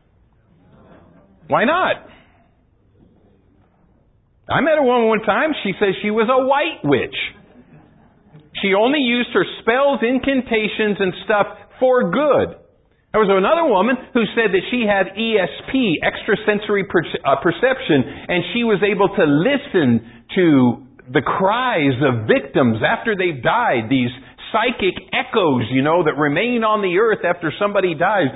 Why not? I met a woman one time, she says she was a white witch. She only used her spells, incantations, and stuff for good. There was another woman who said that she had ESP, extrasensory perception, and she was able to listen to the cries of victims after they've died, these psychic echoes, you know, that remain on the earth after somebody dies.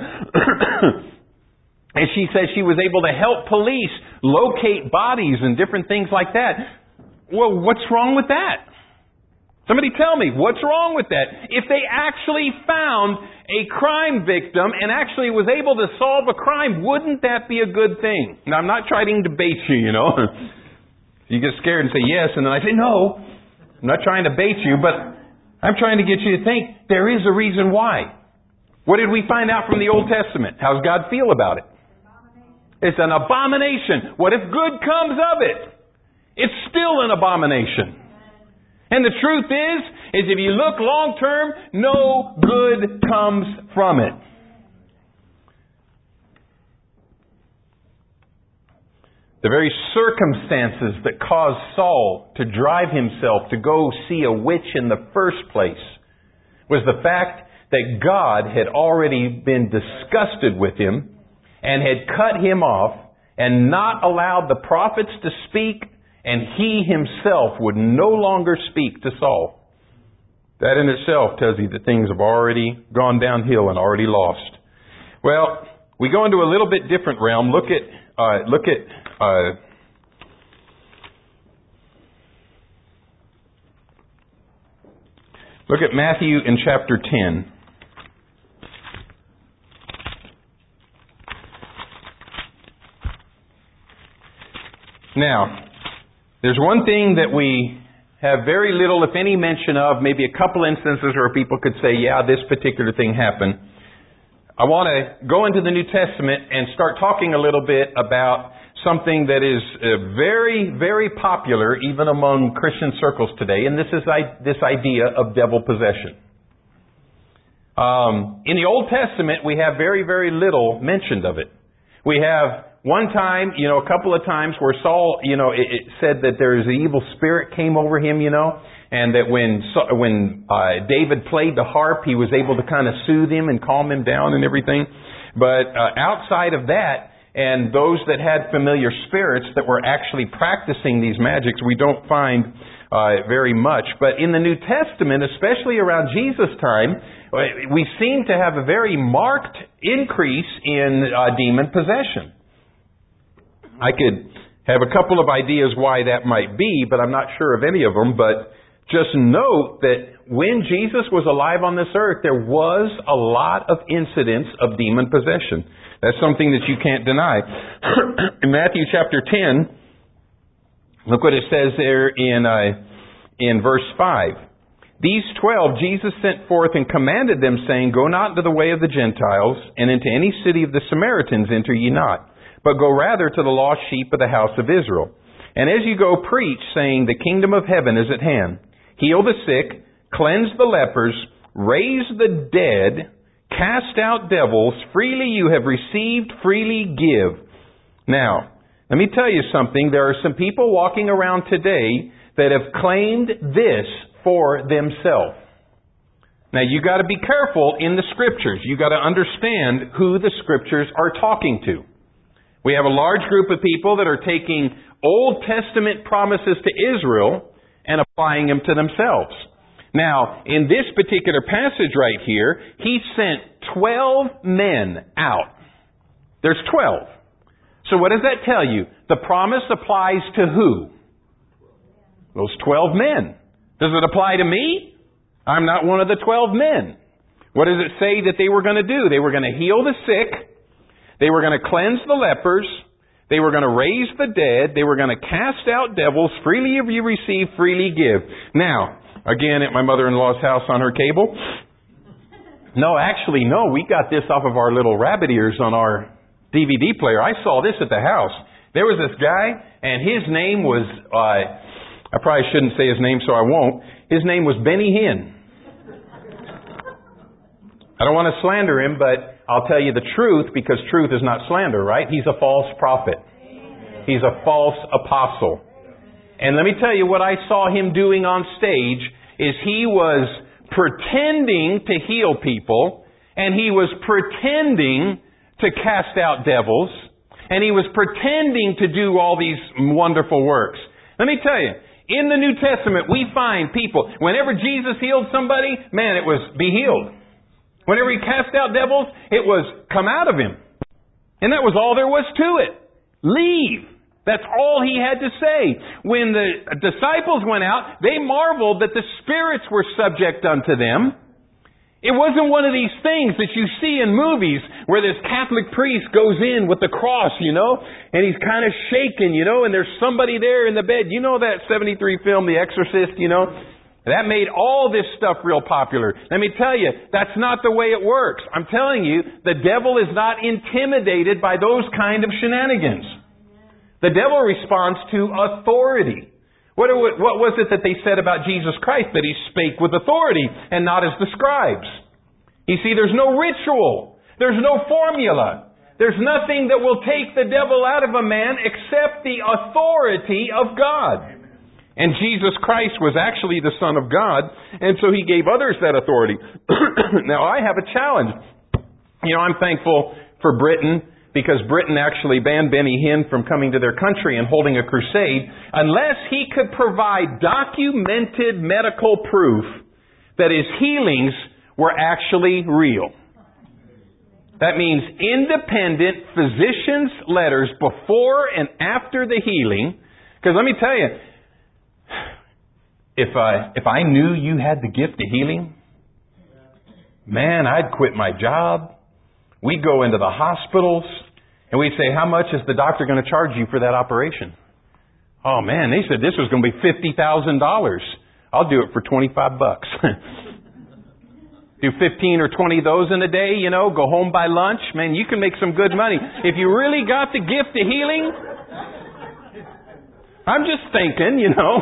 And she says she was able to help police locate bodies and different things like that. Well, what's wrong with that? Somebody tell me, what's wrong with that? If they actually found a crime victim and actually was able to solve a crime, wouldn't that be a good thing? Now, I'm not trying to bait you, you know. You get scared and say yes, and then I say no. I'm not trying to bait you, but I'm trying to get you to think there is a reason why. What did we find out from the Old Testament? How's God feel about it? It's an abomination. What if good comes of it? It's still an abomination. And the truth is if you look long term, no good comes from it. The very circumstances that caused Saul to drive himself to go see a witch in the first place was the fact that God had already been disgusted with him and had cut him off and not allowed the prophets to speak, and he himself would no longer speak to Saul. That in itself tells you that things have already gone downhill and already lost. Well, we go into a little bit different realm. Look at Matthew in chapter 10. Now, there's one thing that we have very little, if any, mention of, maybe a couple instances where people could say, yeah, this particular thing happened. I want to go into the New Testament and start talking a little bit about something that is very, very popular even among Christian circles today, and this is this idea of devil possession. In the Old Testament, we have very, very little mentioned of it. We have one time, a couple of times where Saul, it said that there is an evil spirit came over him, and that when David played the harp, he was able to kind of soothe him and calm him down and everything. But outside of that, and those that had familiar spirits that were actually practicing these magics, we don't find very much. But in the New Testament, especially around Jesus' time, we seem to have a very marked increase in demon possession. I could have a couple of ideas why that might be, but I'm not sure of any of them. But just note that when Jesus was alive on this earth, there was a lot of incidents of demon possession. That's something that you can't deny. In Matthew chapter 10, look what it says there in verse 5. These 12 Jesus sent forth and commanded them, saying, Go not into the way of the Gentiles, and into any city of the Samaritans enter ye not, but go rather to the lost sheep of the house of Israel. And as you go, preach, saying, The kingdom of heaven is at hand. Heal the sick, cleanse the lepers, raise the dead, cast out devils. Freely you have received, freely give. Now, let me tell you something. There are some people walking around today that have claimed this for themselves. Now, you got to be careful in the Scriptures. You got to understand who the Scriptures are talking to. We have a large group of people that are taking Old Testament promises to Israel and applying them to themselves. Now, in this particular passage right here, he sent 12 men out. There's 12. So what does that tell you? The promise applies to who? Those 12 men. Does it apply to me? I'm not one of the 12 men. What does it say that they were going to do? They were going to heal the sick. They were going to cleanse the lepers. They were going to raise the dead. They were going to cast out devils. Freely have you received, freely give. Now, again, at my mother-in-law's house on her cable. No, actually, no. We got this off of our little rabbit ears on our DVD player. I saw this at the house. There was this guy, and his name was, I probably shouldn't say his name, so I won't. His name was Benny Hinn. I don't want to slander him, but I'll tell you the truth, because truth is not slander, right? He's a false prophet. He's a false apostle. And let me tell you what I saw him doing on stage is he was pretending to heal people, and he was pretending to cast out devils, and he was pretending to do all these wonderful works. Let me tell you, in the New Testament, we find people, whenever Jesus healed somebody, man, it was be healed. Whenever he cast out devils, it was come out of him. And that was all there was to it. Leave. That's all he had to say. When the disciples went out, they marveled that the spirits were subject unto them. It wasn't one of these things that you see in movies where this Catholic priest goes in with the cross, and he's kind of shaking, and there's somebody there in the bed. You know that 73 film, The Exorcist, That made all this stuff real popular. Let me tell you, that's not the way it works. I'm telling you, the devil is not intimidated by those kind of shenanigans. The devil responds to authority. What was it that they said about Jesus Christ? That he spake with authority and not as the scribes. You see, there's no ritual. There's no formula. There's nothing that will take the devil out of a man except the authority of God. And Jesus Christ was actually the Son of God, and so He gave others that authority. Now, I have a challenge. I'm thankful for Britain, because Britain actually banned Benny Hinn from coming to their country and holding a crusade, unless he could provide documented medical proof that his healings were actually real. That means independent physicians' letters before and after the healing. Because let me tell you, if I knew you had the gift of healing, man, I'd quit my job. We'd go into the hospitals and we'd say, how much is the doctor going to charge you for that operation? Oh man, they said this was going to be $50,000. I'll do it for $25. Do 15 or 20 of those in a day, go home by lunch. Man, you can make some good money. If you really got the gift of healing, I'm just thinking,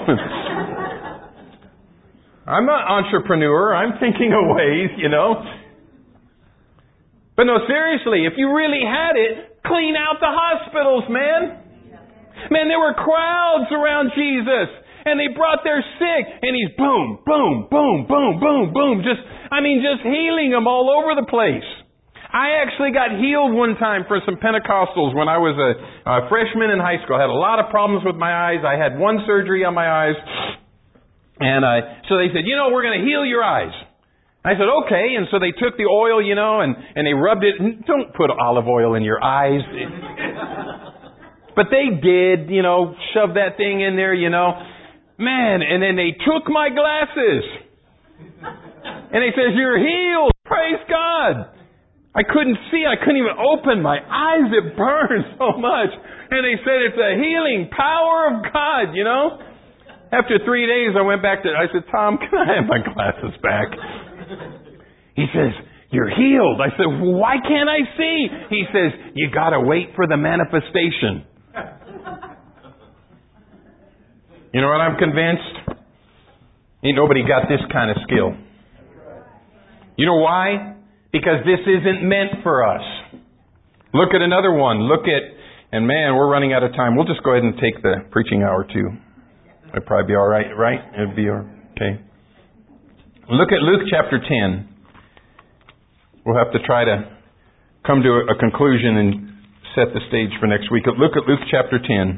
I'm an entrepreneur. I'm thinking of ways, But no, seriously, if you really had it, clean out the hospitals, man. Man, there were crowds around Jesus. And they brought their sick. And He's boom, boom, boom, boom, boom, boom. Just healing them all over the place. I actually got healed one time for some Pentecostals when I was a freshman in high school. I had a lot of problems with my eyes. I had one surgery on my eyes. And so they said, we're going to heal your eyes. I said, okay. And so they took the oil, and they rubbed it. Don't put olive oil in your eyes. But they did, shove that thing in there, Man, and then they took my glasses. And they says, you're healed. Praise God. I couldn't see. I couldn't even open my eyes. It burned so much. And they said, it's a healing power of God, After 3 days, I went back I said, Tom, can I have my glasses back? He says, you're healed. I said, well, why can't I see? He says, you got to wait for the manifestation. You know what I'm convinced? Ain't nobody got this kind of skill. You know why? Because this isn't meant for us. Look at another one. And man, we're running out of time. We'll just go ahead and take the preaching hour too. It'd probably be all right, right? It'd be okay. Look at Luke chapter 10. We'll have to try to come to a conclusion and set the stage for next week. Look at Luke chapter 10.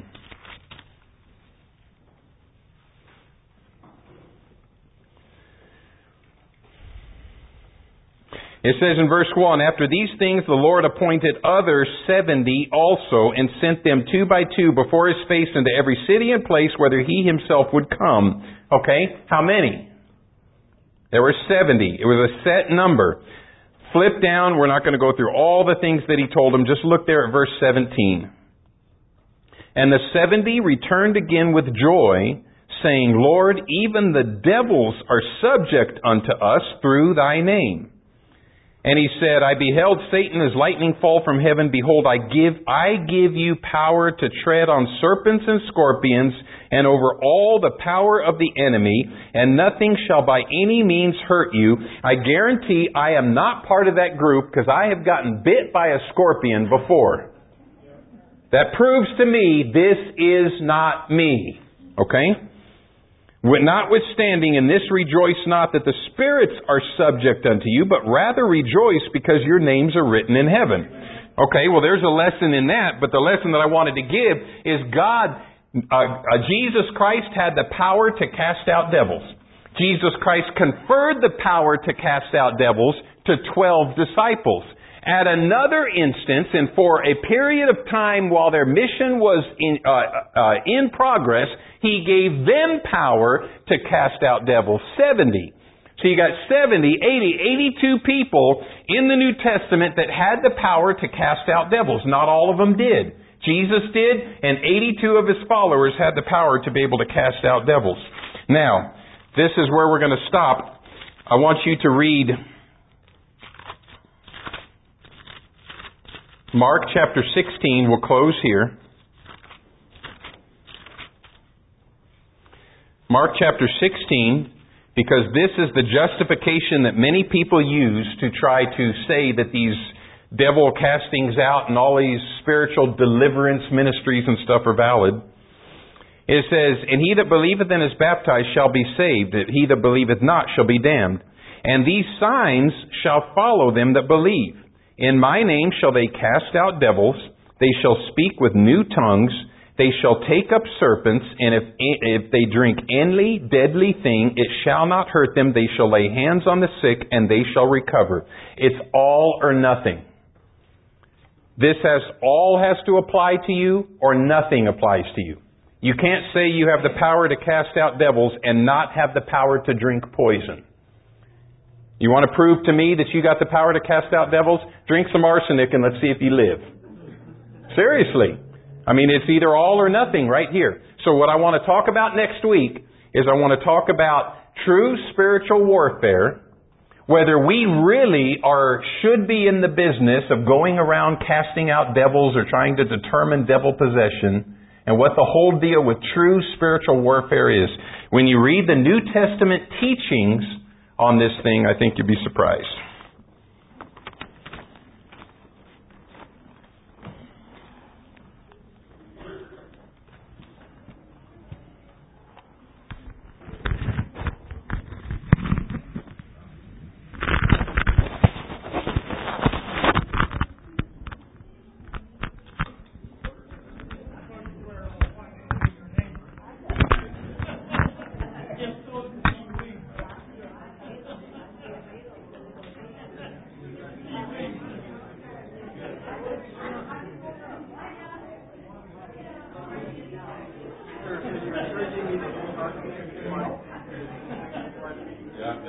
It says in verse 1, after these things the Lord appointed other 70 also, and sent them 2 by 2 before His face into every city and place whither He Himself would come. Okay, how many? There were 70. It was a set number. Flip down, we're not going to go through all the things that He told them. Just look there at verse 17. And the 70 returned again with joy, saying, Lord, even the devils are subject unto us through Thy name. And He said, I beheld Satan as lightning fall from heaven. Behold, I give you power to tread on serpents and scorpions, and over all the power of the enemy, and nothing shall by any means hurt you. I guarantee I am not part of that group, because I have gotten bit by a scorpion before. That proves to me this is not me. Okay? Notwithstanding, in this rejoice not that the spirits are subject unto you, but rather rejoice because your names are written in heaven. Okay, well there's a lesson in that, but the lesson that I wanted to give is Jesus Christ had the power to cast out devils. Jesus Christ conferred the power to cast out devils to 12 disciples. At another instance, and for a period of time while their mission was in progress, He gave them power to cast out devils. 70. So you got 70, 80, 82 people in the New Testament that had the power to cast out devils. Not all of them did. Jesus did, and 82 of His followers had the power to be able to cast out devils. Now, this is where we're going to stop. I want you to read Mark chapter 16, we'll close here. Mark chapter 16, because this is the justification that many people use to try to say that these devil castings out and all these spiritual deliverance ministries and stuff are valid. It says, and he that believeth and is baptized shall be saved, and he that believeth not shall be damned. And these signs shall follow them that believe. In my name shall they cast out devils, they shall speak with new tongues, they shall take up serpents, and if they drink any deadly thing, it shall not hurt them. They shall lay hands on the sick, and they shall recover. It's all or nothing. This all has to apply to you, or nothing applies to you. You can't say you have the power to cast out devils and not have the power to drink poison. You want to prove to me that you got the power to cast out devils? Drink some arsenic and let's see if you live. Seriously. I mean, it's either all or nothing right here. So what I want to talk about next week is I want to talk about true spiritual warfare, whether we really should be in the business of going around casting out devils or trying to determine devil possession, and what the whole deal with true spiritual warfare is. When you read the New Testament teachings on this thing, I think you'll be surprised.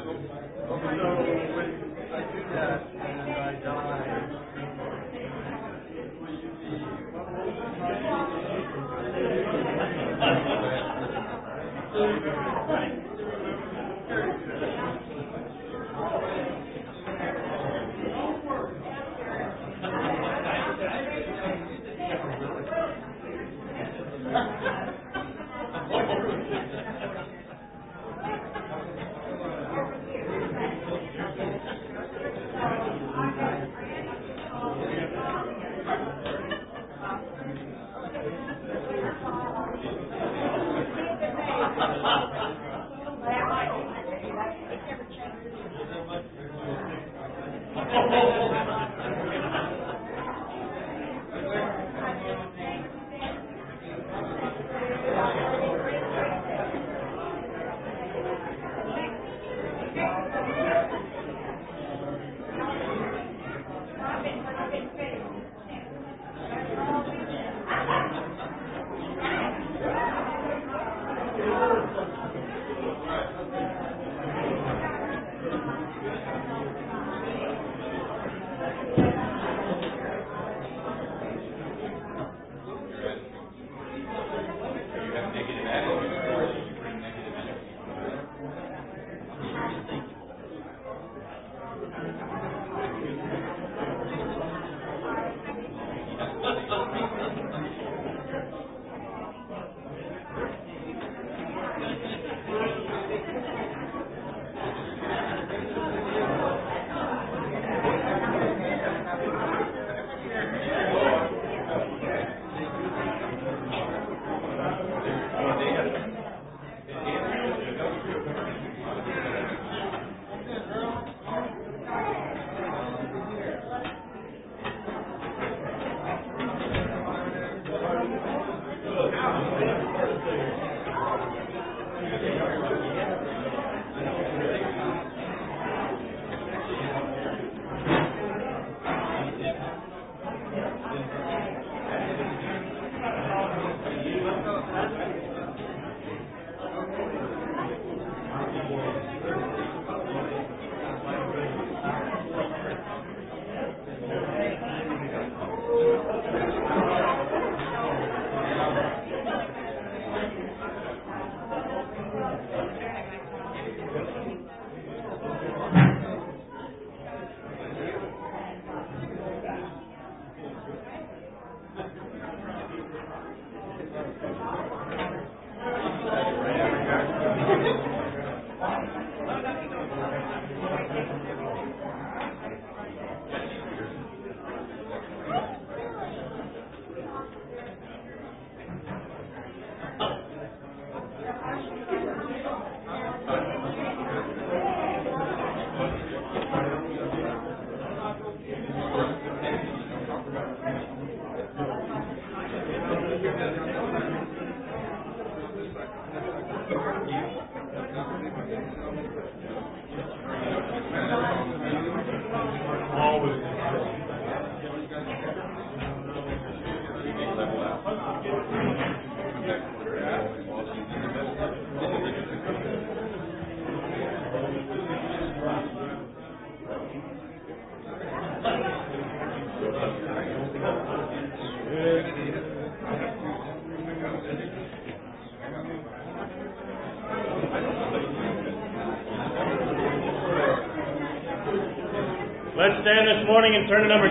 Let's stand this morning and turn to number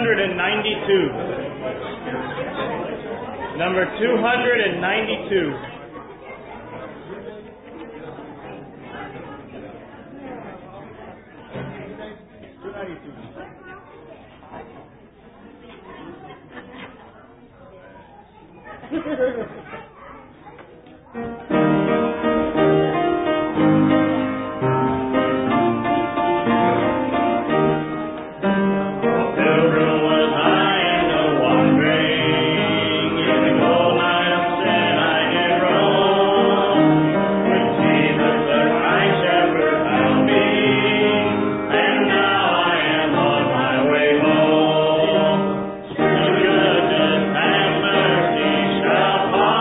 292. Number 292. Shall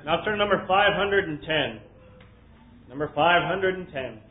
Now turn to number 510. Number 510.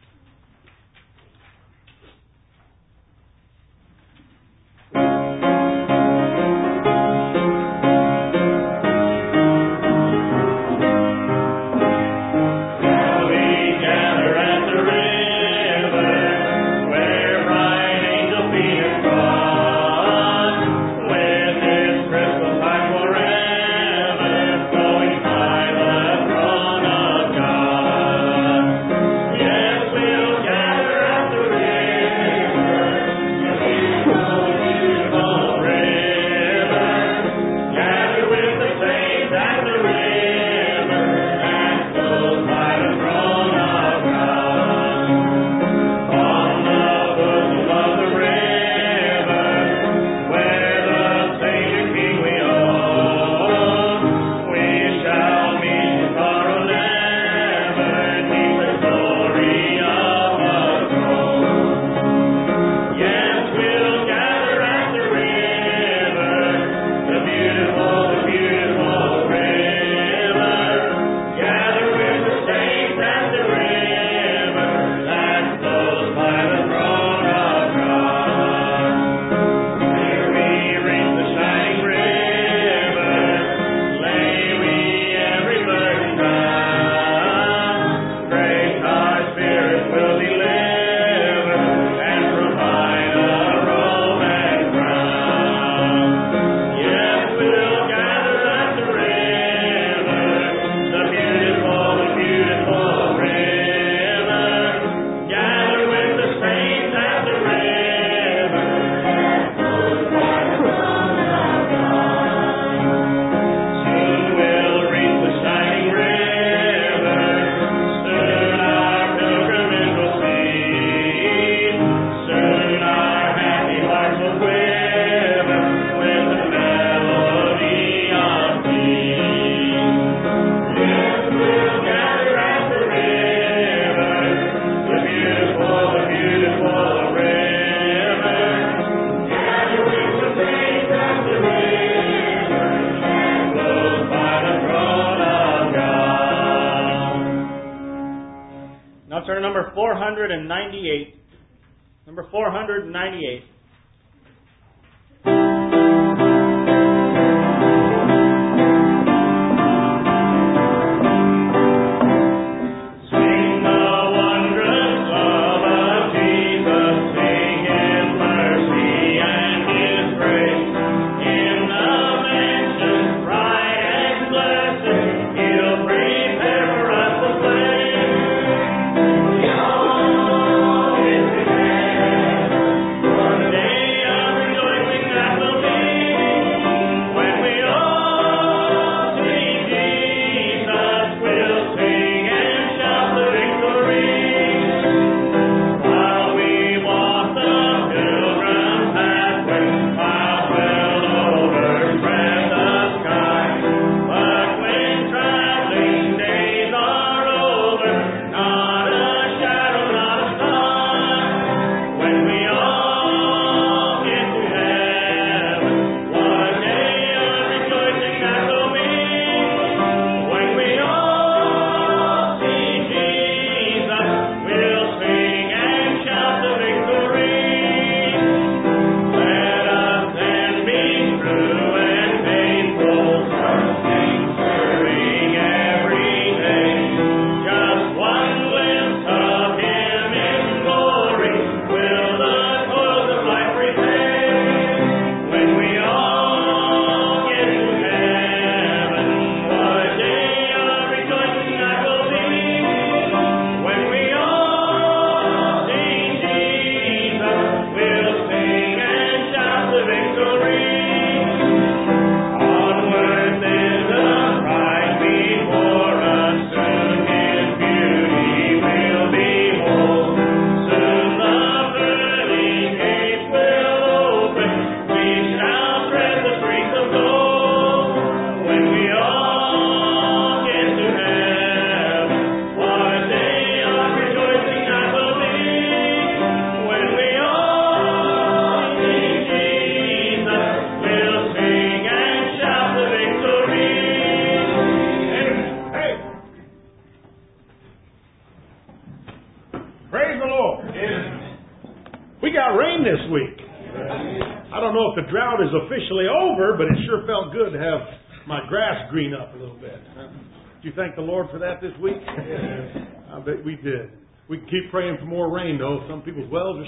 Turn to number 498. Number 498. One day week. I don't know if the drought is officially over, but it sure felt good to have my grass green up a little bit. Did you thank the Lord for that this week? I bet we did. We can keep praying for more rain, though. Some people's wells are